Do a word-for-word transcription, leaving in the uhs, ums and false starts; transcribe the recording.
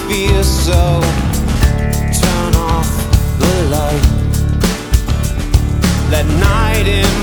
fear, so turn off the light. Let night in